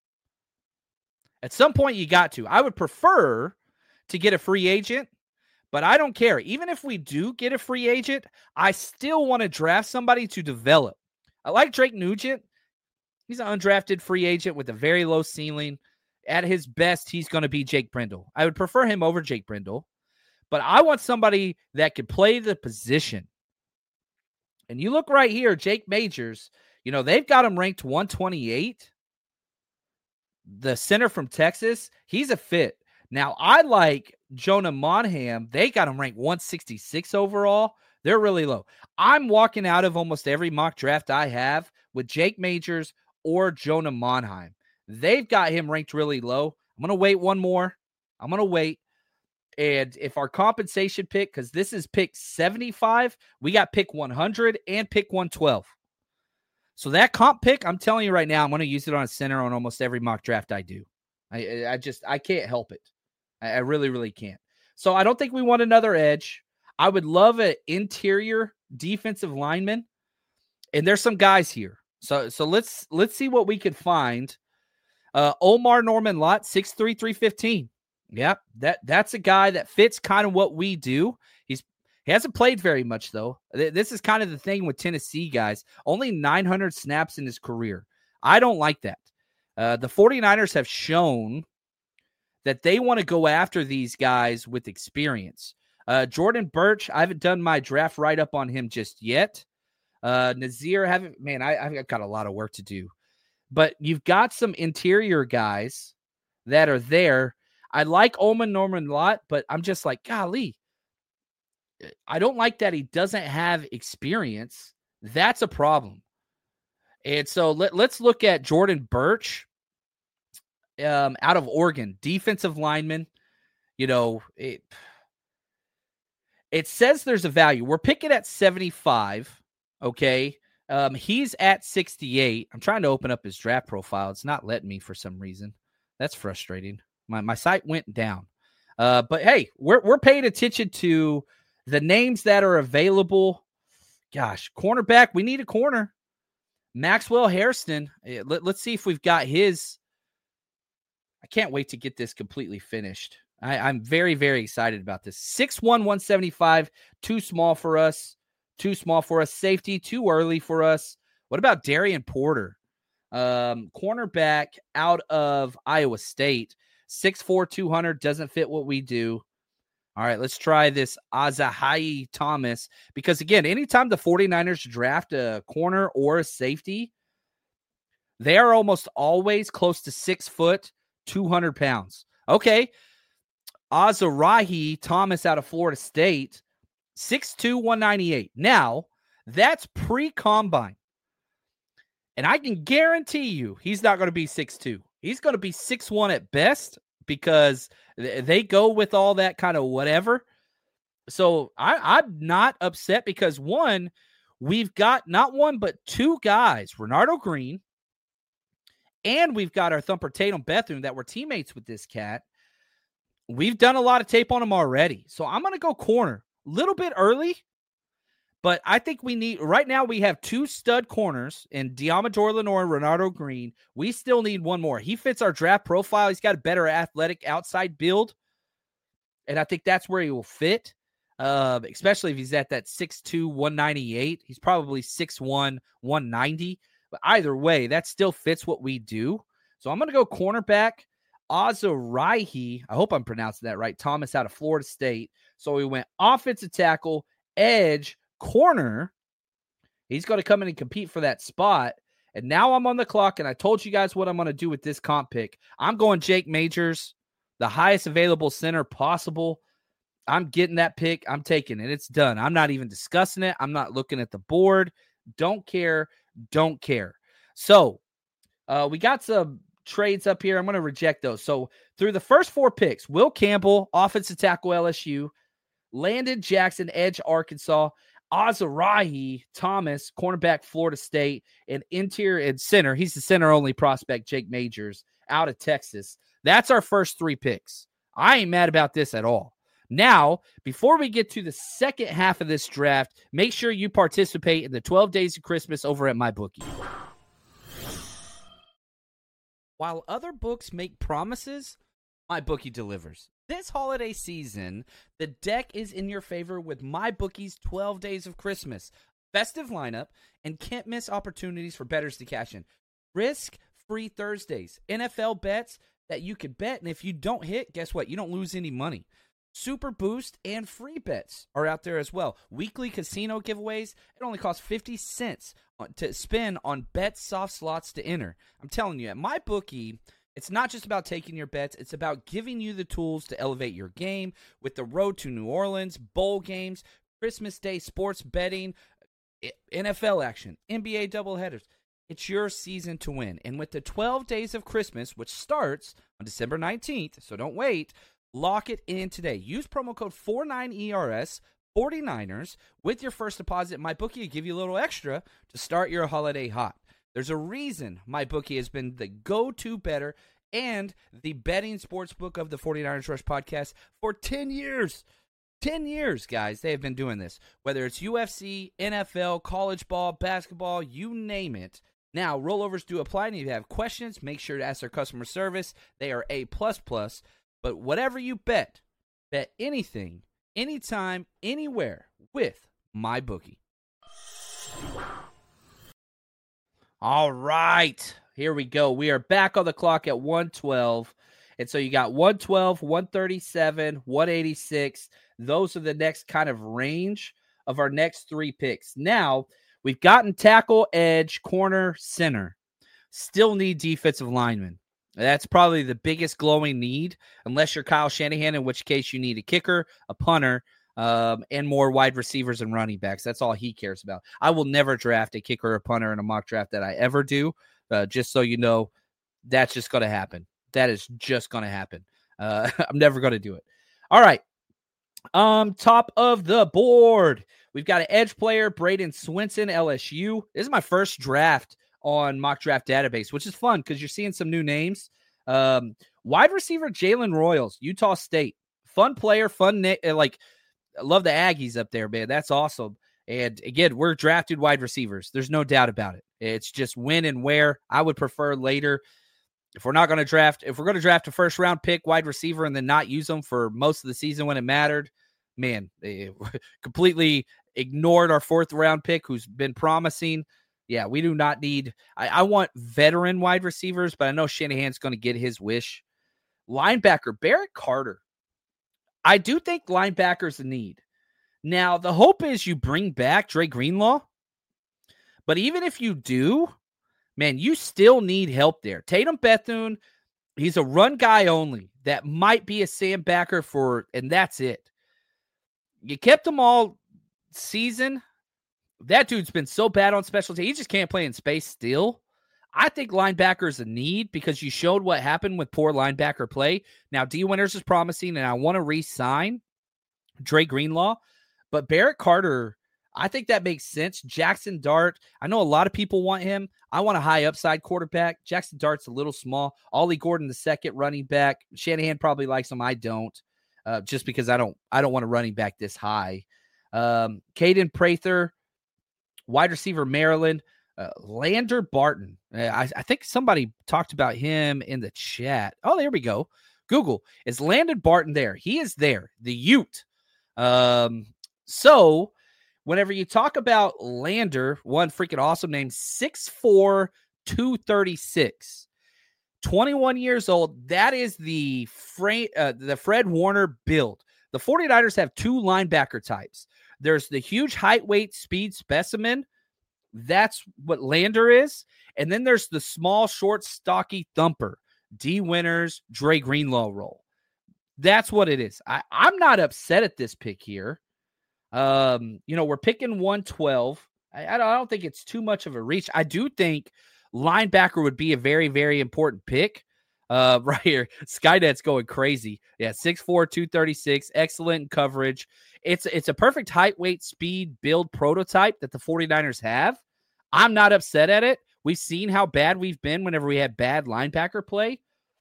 At some point, you got to. I would prefer to get a free agent, but I don't care. Even if we do get a free agent, I still want to draft somebody to develop. I like Drake Nugent. He's an undrafted free agent with a very low ceiling. At his best, he's going to be Jake Brendel. I would prefer him over Jake Brendel. But I want somebody that could play the position. And you look right here, Jake Majors, you know, they've got him ranked one twenty-eight. The center from Texas, he's a fit. Now, I like Jonah Monham. They got him ranked one sixty-six overall. They're really low. I'm walking out of almost every mock draft I have with Jake Majors or Jonah Monheim. They've got him ranked really low. I'm going to wait one more. I'm going to wait. And if our compensation pick, because this is pick seventy-five, we got pick one hundred and pick one twelve. So that comp pick, I'm telling you right now, I'm going to use it on a center on almost every mock draft I do. I, I just, I can't help it. I, I really, really can't. So I don't think we want another edge. I would love an interior defensive lineman. And there's some guys here. So, so let's, let's see what we can find. Uh, Omar Norman Lott, six three, three fifteen. Yep, that that's a guy that fits kind of what we do. He's he hasn't played very much, though. This is kind of the thing with Tennessee guys. Only nine hundred snaps in his career. I don't like that. Uh, the 49ers have shown that they want to go after these guys with experience. Uh, Jordan Birch, I haven't done my draft write-up on him just yet. Uh, Nazir, haven't, man, I, I've got a lot of work to do. But you've got some interior guys that are there. I like Omar Norman Lott, but I'm just like, golly, I don't like that he doesn't have experience. That's a problem. And so let, let's look at Jordan Birch um, out of Oregon, defensive lineman. You know, it, it says there's a value. We're picking at seventy-five, okay? Um, he's at sixty-eight. I'm trying to open up his draft profile. It's not letting me for some reason. That's frustrating. My my site went down. Uh, but hey, we're we're paying attention to the names that are available. Gosh, cornerback, we need a corner. Maxwell Hairston. Let, let's see if we've got his. I can't wait to get this completely finished. I, I'm very, very excited about this. six one, one seventy-five, too small for us. Too small for us. Safety, too early for us. What about Darian Porter? Um, cornerback out of Iowa State. six four, two hundred, doesn't fit what we do. All right, let's try this Azahayi Thomas. Because, again, anytime the 49ers draft a corner or a safety, they are almost always close to six foot, two hundred pounds. Okay, Azahayi Thomas out of Florida State, six two, one ninety-eight. Now, that's pre-combine. And I can guarantee you he's not going to be six two. He's going to be six one at best because they go with all that kind of whatever. So I, I'm not upset because, one, we've got not one but two guys, Renardo Green, and we've got our thumper Tatum Bethune that were teammates with this cat. We've done a lot of tape on him already. So I'm going to go corner. A little bit early, but I think we need, right now we have two stud corners in Diamador Lenore and Renardo Green. We still need one more. He fits our draft profile. He's got a better athletic outside build, and I think that's where he will fit, uh, especially if he's at that six two, one ninety-eight. He's probably six one, one ninety, but either way, that still fits what we do. So I'm going to go cornerback. Azahayi, I hope I'm pronouncing that right, Thomas out of Florida State. So we went offensive tackle, edge, corner. He's going to come in and compete for that spot. And now I'm on the clock, and I told you guys what I'm going to do with this comp pick. I'm going Jake Majors, the highest available center possible. I'm getting that pick. I'm taking it. It's done. I'm not even discussing it. I'm not looking at the board. Don't care. Don't care. So uh, we got some trades up here. I'm going to reject those. So through the first four picks, Will Campbell, offensive tackle L S U, Landon Jackson, edge Arkansas, Azahayi Thomas, cornerback Florida State, and interior and center. He's the center-only prospect, Jake Majors, out of Texas. That's our first three picks. I ain't mad about this at all. Now, before we get to the second half of this draft, make sure you participate in the twelve Days of Christmas over at MyBookie. While other books make promises, MyBookie delivers. This holiday season, the deck is in your favor with MyBookie's twelve Days of Christmas. Festive lineup and can't miss opportunities for bettors to cash in. Risk-free Thursdays. N F L bets that you could bet, and if you don't hit, guess what? You don't lose any money. Super Boost and free bets are out there as well. Weekly casino giveaways. It only costs fifty cents to spin on bet soft slots to enter. I'm telling you, at MyBookie, it's not just about taking your bets. It's about giving you the tools to elevate your game with the road to New Orleans, bowl games, Christmas Day sports betting, N F L action, N B A doubleheaders. It's your season to win. And with the twelve days of Christmas, which starts on December nineteenth, so don't wait, lock it in today. Use promo code forty-nine E R S, forty-niners, with your first deposit. MyBookie will give you a little extra to start your holiday hot. There's a reason MyBookie has been the go-to bettor and the betting sportsbook of the forty-niners Rush podcast for ten years. ten years, guys, they have been doing this. Whether it's U F C, N F L, college ball, basketball, you name it. Now, rollovers do apply, and if you have questions, make sure to ask their customer service. They are A plus plus. But whatever you bet, bet anything, anytime, anywhere with MyBookie. All right, here we go. We are back on the clock at one twelve. And so you got one twelve, one thirty-seven, one eighty-six. Those are the next kind of range of our next three picks. Now, we've gotten tackle, edge, corner, center. Still need defensive linemen. That's probably the biggest glowing need, unless you're Kyle Shanahan, in which case you need a kicker, a punter, um, and more wide receivers and running backs. That's all he cares about. I will never draft a kicker or a punter in a mock draft that I ever do, uh, just so you know, that's just going to happen. That is just going to happen. Uh, I'm never going to do it. All right. Um, top of the board, we've got an edge player, Braden Swinson, L S U. This is my first draft on Mock Draft Database, which is fun because you're seeing some new names. Um, wide receiver Jalen Royals, Utah State. Fun player, fun na- like I love the Aggies up there, man. That's awesome. And again, we're drafted wide receivers. There's no doubt about it. It's just when and where. I would prefer later. If we're not going to draft, if we're going to draft a first round pick wide receiver and then not use them for most of the season when it mattered, man, they completely ignored our fourth round pick who's been promising. Yeah, we do not need, I, I want veteran wide receivers, but I know Shanahan's going to get his wish. Linebacker, Barrett Carter. I do think linebacker's a need. Now, the hope is you bring back Dre Greenlaw, but even if you do, man, you still need help there. Tatum Bethune, he's a run guy only. That might be a Sam backer for, and that's it. You kept him all season. That dude's been so bad on special teams. He just can't play in space still. I think linebacker is a need because you showed what happened with poor linebacker play. Now, D. Winters is promising, and I want to re-sign Dre Greenlaw. But Barrett Carter, I think that makes sense. Jackson Dart, I know a lot of people want him. I want a high upside quarterback. Jackson Dart's a little small. Ollie Gordon, the second running back. Shanahan probably likes him. I don't, uh, just because I don't I don't want a running back this high. Um, Caden Prather, wide receiver, Maryland. Uh, Lander Barton. Uh, I, I think somebody talked about him in the chat. Oh, there we go. Google. Is Landon Barton there? He is there. The Ute. Um, so whenever you talk about Lander, one freaking awesome name, six four, two thirty-six, twenty-one years old. That is the, Fra- uh, the Fred Warner build. The 49ers have two linebacker types. There's the huge height, weight, speed specimen. That's what Lander is. And then there's the small, short, stocky thumper, D. Winters, Dre Greenlaw role. That's what it is. I, I'm not upset at this pick here. Um, you know, we're picking one twelve. I, I, don't, I don't think it's too much of a reach. I do think linebacker would be a very, very important pick. Uh, right here, Skynet's going crazy. Yeah, six four, two thirty-six, excellent coverage. It's it's a perfect height, weight, speed, build prototype that the 49ers have. I'm not upset at it. We've seen how bad we've been whenever we had bad linebacker play.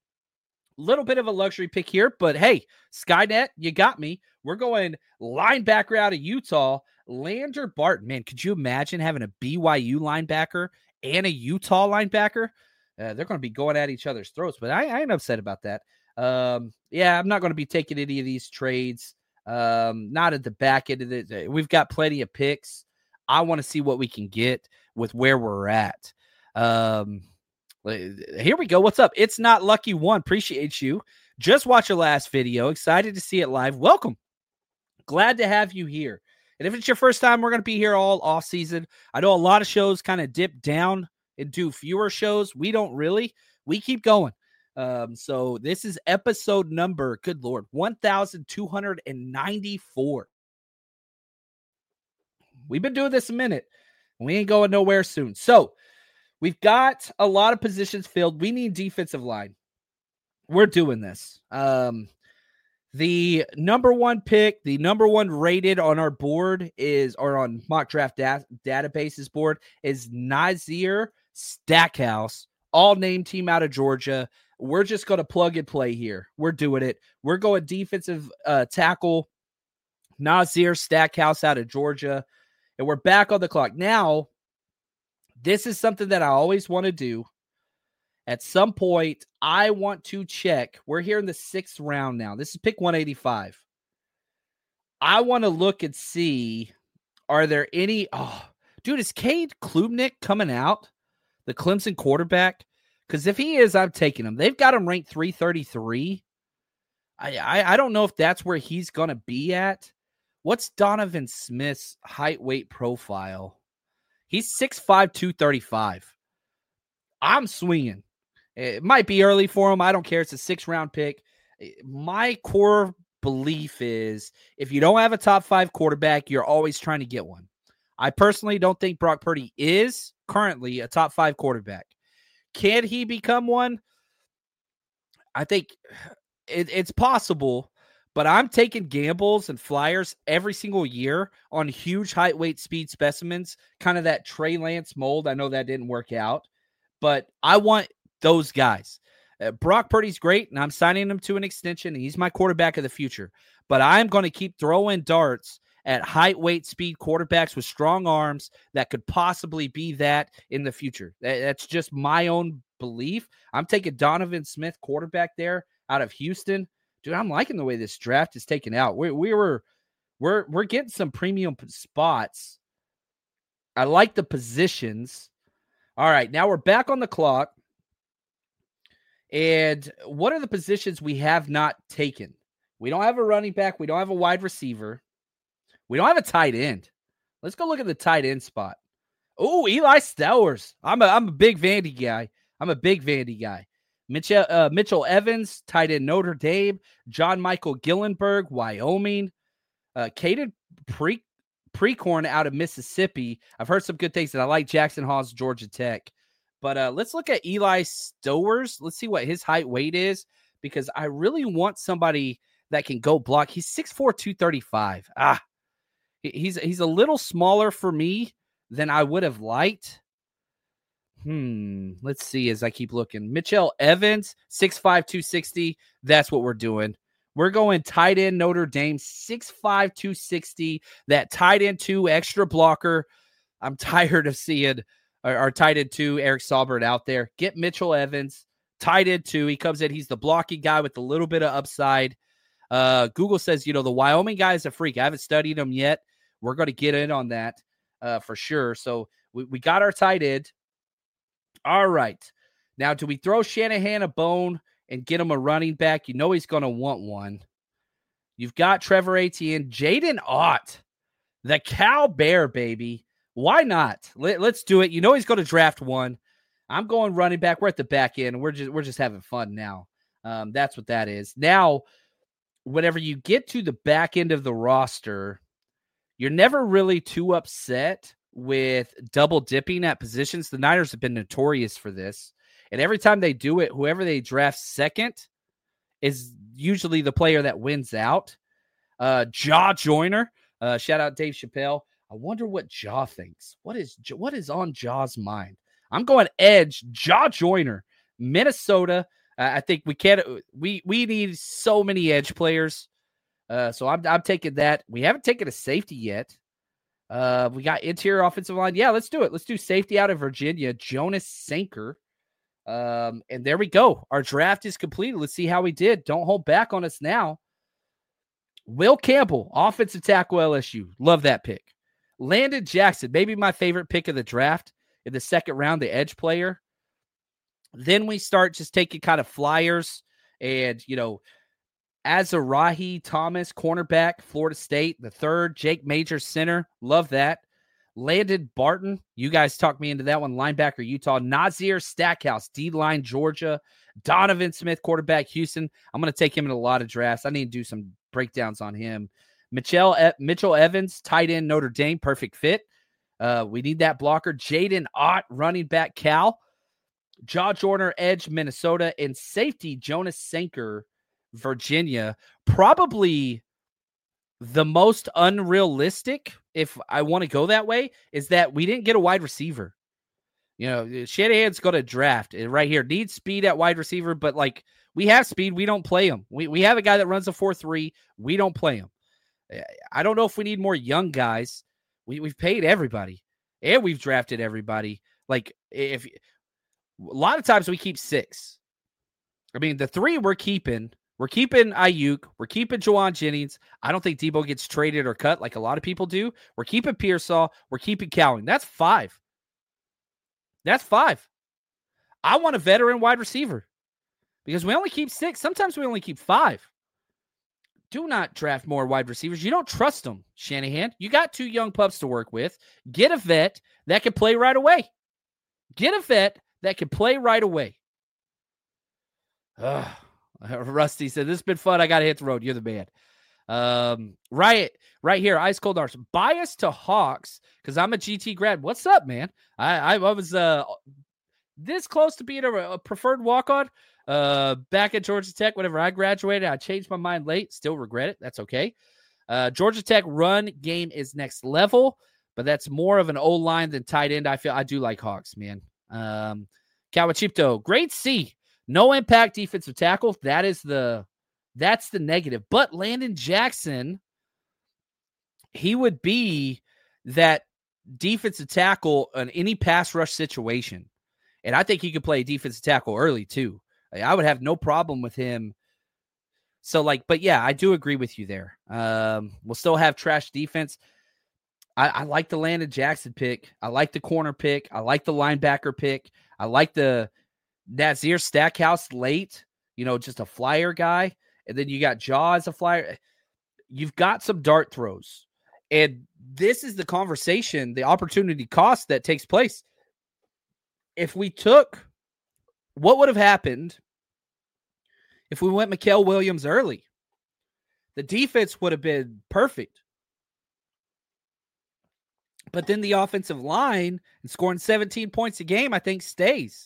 Little bit of a luxury pick here, but hey, Skynet, you got me. We're going linebacker out of Utah, Lander Barton. Man, could you imagine having a B Y U linebacker and a Utah linebacker? Uh, they're going to be going at each other's throats, but I, I ain't upset about that. Um, yeah, I'm not going to be taking any of these trades. Um, not at the back end of it. We've got plenty of picks. I want to see what we can get with where we're at. Um, here we go. What's up? It's not Lucky One. Appreciate you just watched your last video. Excited to see it live. Welcome. Glad to have you here. And if it's your first time, we're going to be here all off season. I know a lot of shows kind of dip down and do fewer shows. We don't really. We keep going. Um, so this is episode number, good Lord, one thousand two hundred ninety-four. We've been doing this a minute. We ain't going nowhere soon. So we've got a lot of positions filled. We need defensive line. We're doing this. Um, the number one pick, the number one rated on our board is, or on mock draft da- databases board, is Nazir Stackhouse, all name team out of Georgia. We're just going to plug and play here. We're doing it. We're going defensive uh, tackle, Nazir Stackhouse out of Georgia. And we're back on the clock. Now, this is something that I always want to do. At some point, I want to check. We're here in the sixth round now. This is pick one eighty-five. I want to look and see, are there any... Oh, dude, is Cade Klubnik coming out? The Clemson quarterback? Because if he is, I'm taking him. They've got him ranked three thirty-three. I, I, I don't know if that's where he's going to be at. What's Donovan Smith's height weight profile? He's six five, two thirty-five. I'm swinging. It might be early for him. I don't care. It's a six-round pick. My core belief is if you don't have a top five quarterback, you're always trying to get one. I personally don't think Brock Purdy is currently a top five quarterback. Can he become one? I think it, it's possible. But I'm taking gambles and flyers every single year on huge height, weight, speed specimens, kind of that Trey Lance mold. I know that didn't work out, but I want those guys. Uh, Brock Purdy's great, and I'm signing him to an extension. And he's my quarterback of the future. But I'm going to keep throwing darts at height, weight, speed quarterbacks with strong arms that could possibly be that in the future. That, that's just my own belief. I'm taking Donovan Smith, quarterback there out of Houston. Dude, I'm liking the way this draft is taken out. We we were we're we're getting some premium spots. I like the positions. All right, now we're back on the clock. And what are the positions we have not taken? We don't have a running back. We don't have a wide receiver. We don't have a tight end. Let's go look at the tight end spot. Oh, Eli Stowers. I'm a I'm a big Vandy guy. I'm a big Vandy guy. Mitchell, uh, Mitchell Evans, tight end Notre Dame. John Michael Gillenberg, Wyoming. Uh, Caden Pre- Precorn out of Mississippi. I've heard some good things, and I like Jackson Hawes, Georgia Tech. But uh, let's look at Eli Stowers. Let's see what his height weight is, because I really want somebody that can go block. He's six four, two thirty-five. Ah, he's he's a little smaller for me than I would have liked. Hmm. Let's see as I keep looking. Mitchell Evans, six five, two sixty. That's what we're doing. We're going tight end Notre Dame, six five, two sixty. That tight end two extra blocker. I'm tired of seeing our, our tight end two, Eric Saubert, out there. Get Mitchell Evans, tight end two. He comes in. He's the blocking guy with a little bit of upside. Uh, Google says, you know, the Wyoming guy is a freak. I haven't studied him yet. We're going to get in on that uh, for sure. So we, we got our tight end. All right. Now, do we throw Shanahan a bone and get him a running back? You know he's going to want one. You've got Trevor Etienne, Jaden Ott, the Cal Bear, baby. Why not? Let, let's do it. You know he's going to draft one. I'm going running back. We're at the back end. We're just we're just having fun now. Um, that's what that is. Now, whenever you get to the back end of the roster, you're never really too upset with double dipping at positions. The Niners have been notorious for this. And every time they do it, whoever they draft second is usually the player that wins out. Uh, Jaw Joyner, uh, shout out Dave Chappelle. I wonder what Jaw thinks. What is what is on Jaw's mind? I'm going edge, Jaw Joyner, Minnesota. Uh, I think we can't. We we need so many edge players. Uh, so I'm I'm taking that. We haven't taken a safety yet. Uh, we got interior offensive line. Yeah, let's do it. Let's do safety out of Virginia, Jonas Sanker. Um, and there we go. Our draft is completed. Let's see how we did. Don't hold back on us now. Will Campbell, offensive tackle, L S U. Love that pick. Landon Jackson, maybe my favorite pick of the draft in the second round, the edge player. Then we start just taking kind of flyers And, you know, Azarahi Thomas, cornerback, Florida State, the third. Jake Major, center. Love that. Landon Barton, you guys talked me into that one. Linebacker, Utah. Nazir Stackhouse, D-line, Georgia. Donovan Smith, quarterback, Houston. I'm going to take him in a lot of drafts. I need to do some breakdowns on him. Mitchell, e- Mitchell Evans, tight end, Notre Dame, perfect fit. Uh, we need that blocker. Jaden Ott, running back, Cal. Jaw Joyner, edge, Minnesota. And safety, Jonas Sanker, Virginia. Probably the most unrealistic, if I want to go that way, is that we didn't get a wide receiver. You know, Shanahan's got a draft right here. Needs speed at wide receiver, but like we have speed. We don't play him. We, we have a guy that runs a four three. We don't play him. I don't know if we need more young guys. We, we've paid everybody, and we've drafted everybody. Like, if a lot of times we keep six. I mean, the three we're keeping. We're keeping Ayuk. We're keeping Juwan Jennings. I don't think Debo gets traded or cut like a lot of people do. We're keeping Pearsall. We're keeping Cowing. That's five. That's five. I want a veteran wide receiver because we only keep six. Sometimes we only keep five. Do not draft more wide receivers. You don't trust them, Shanahan. You got two young pups to work with. Get a vet that can play right away. Get a vet that can play right away. Ugh. Rusty said, this has been fun. I got to hit the road. You're the man. Um, right, right here. Ice Cold Arts. Bias to Hawks because I'm a G T grad. What's up, man? I, I, I was uh, this close to being a, a preferred walk-on uh, back at Georgia Tech. Whenever I graduated, I changed my mind late. Still regret it. That's okay. Uh, Georgia Tech run game is next level, but that's more of an O-line than tight end. I feel I do like Hawks, man. Um, Kawachipto, grade C. No impact defensive tackle. That is the that's the negative. But Landon Jackson, he would be that defensive tackle in any pass rush situation. And I think he could play defensive tackle early too. I would have no problem with him. So like, but yeah, I do agree with you there. Um, we'll still have trash defense. I, I like the Landon Jackson pick. I like the corner pick. I like the linebacker pick. I like the Nazir Stackhouse late, you know, just a flyer guy. And then you got Jaw as a flyer. You've got some dart throws. And this is the conversation, the opportunity cost that takes place. If we took, what would have happened if we went Mikael Williams early? The defense would have been perfect. But then the offensive line and scoring seventeen points a game, I think, stays.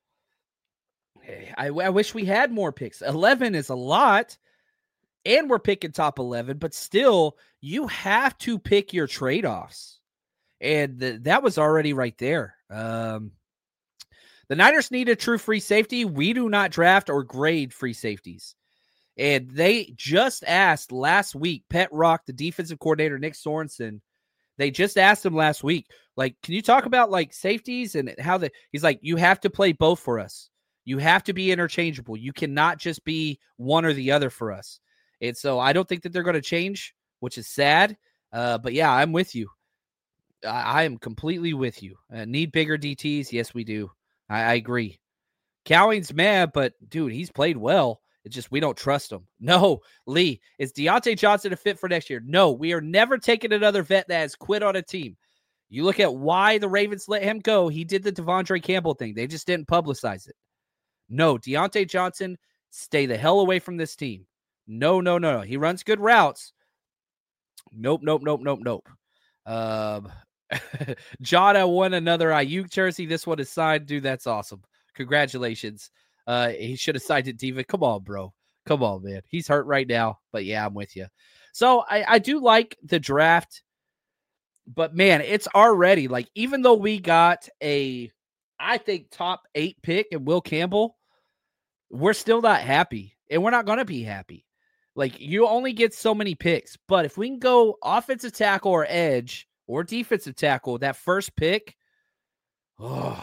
I, I wish we had more picks. eleven is a lot, and we're picking top eleven, but still, you have to pick your trade-offs. And the, that was already right there. Um, the Niners need a true free safety. We do not draft or grade free safeties. And they just asked last week, Pet Rock, the defensive coordinator, Nick Sorensen, they just asked him last week, like, can you talk about, like, safeties and how the – he's like, you have to play both for us. You have to be interchangeable. You cannot just be one or the other for us. And so I don't think that they're going to change, which is sad. Uh, but, yeah, I'm with you. I, I am completely with you. Uh, need bigger D Ts? Yes, we do. I, I agree. Cowing's mad, but, dude, he's played well. It's just we don't trust him. No, Lee, is Deontay Johnson a fit for next year? No, we are never taking another vet that has quit on a team. You look at why the Ravens let him go. He did the Devondre Campbell thing. They just didn't publicize it. No, Deontay Johnson, stay the hell away from this team. No, no, no, no. He runs good routes. Nope, nope, nope, nope, nope. Um, Jada won another Ayuk jersey. This one is signed. Dude, that's awesome. Congratulations. Uh, he should have signed it, Diva. Come on, bro. Come on, man. He's hurt right now. But, yeah, I'm with you. So, I, I do like the draft. But, man, it's already, like, even though we got a, I think, top eight pick in Will Campbell, we're still not happy. And we're not going to be happy. Like, you only get so many picks. But if we can go offensive tackle or edge or defensive tackle, that first pick, oh,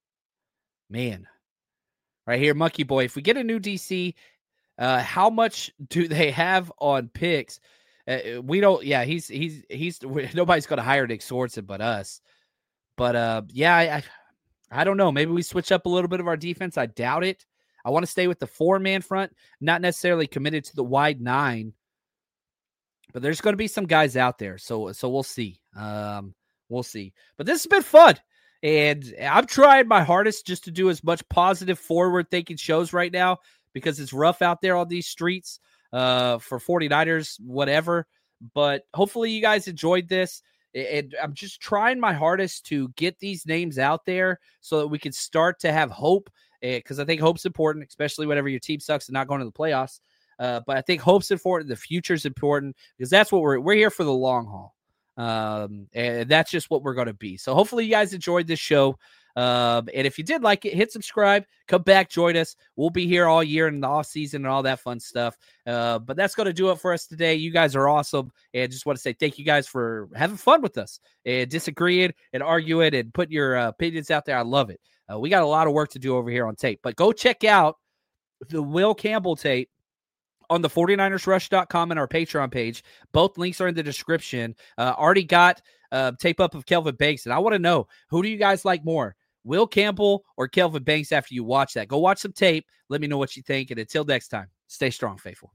man. Right here, Monkey Boy. If we get a new D C, uh, how much do they have on picks? Uh, we don't. Yeah, he's he's he's. Nobody's going to hire Nick Sorensen but us. But uh, yeah, I, I I don't know. Maybe we switch up a little bit of our defense. I doubt it. I want to stay with the four-man front, not necessarily committed to the wide nine. But there's going to be some guys out there, so so we'll see. Um, we'll see. But this has been fun, and I'm trying my hardest just to do as much positive, forward-thinking shows right now because it's rough out there on these streets uh, for 49ers, whatever. But hopefully you guys enjoyed this. And I'm just trying my hardest to get these names out there so that we can start to have hope, because I think hope's important, especially whenever your team sucks and not going to the playoffs. Uh, but I think hope's important. The future's important because that's what we're we're here for the long haul. Um, and that's just what we're going to be. So hopefully you guys enjoyed this show. Um, and if you did like it, hit subscribe, come back, join us. We'll be here all year in the off season and all that fun stuff. Uh, but that's going to do it for us today. You guys are awesome. And just want to say thank you guys for having fun with us and disagreeing and arguing and putting your uh, opinions out there. I love it. Uh, we got a lot of work to do over here on tape, but go check out the Will Campbell tape on the 49ers rush dot com and our Patreon page. Both links are in the description. Uh, already got uh, tape up of Kelvin Banks, and I want to know, who do you guys like more, Will Campbell or Kelvin Banks after you watch that? Go watch some tape. Let me know what you think, and until next time, stay strong, faithful.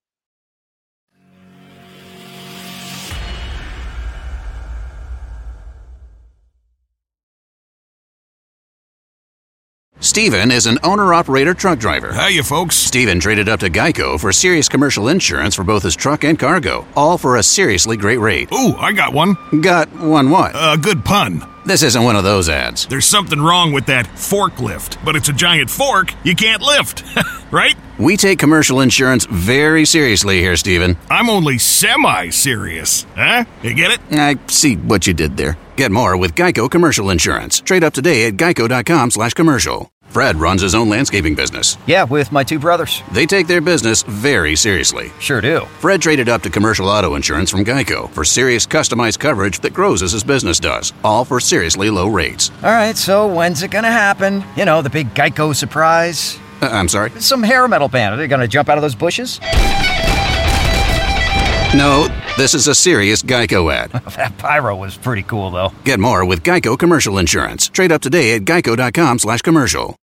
Steven is an owner-operator truck driver. Hiya, folks. Steven traded up to Geico for serious commercial insurance for both his truck and cargo, all for a seriously great rate. Ooh, I got one. Got one what? A uh, good pun. This isn't one of those ads. There's something wrong with that forklift, but it's a giant fork you can't lift, right? We take commercial insurance very seriously here, Steven. I'm only semi-serious, huh? You get it? I see what you did there. Get more with Geico Commercial Insurance. Trade up today at geico dot com slash commercial. Fred runs his own landscaping business. Yeah, with my two brothers. They take their business very seriously. Sure do. Fred traded up to commercial auto insurance from Geico for serious customized coverage that grows as his business does, all for seriously low rates. All right, so when's it gonna happen? You know, the big Geico surprise? Uh, I'm sorry? Some hair metal band. Are they gonna jump out of those bushes? No, this is a serious Geico ad. That pyro was pretty cool, though. Get more with Geico Commercial Insurance. Trade up today at geico dot com slash commercial.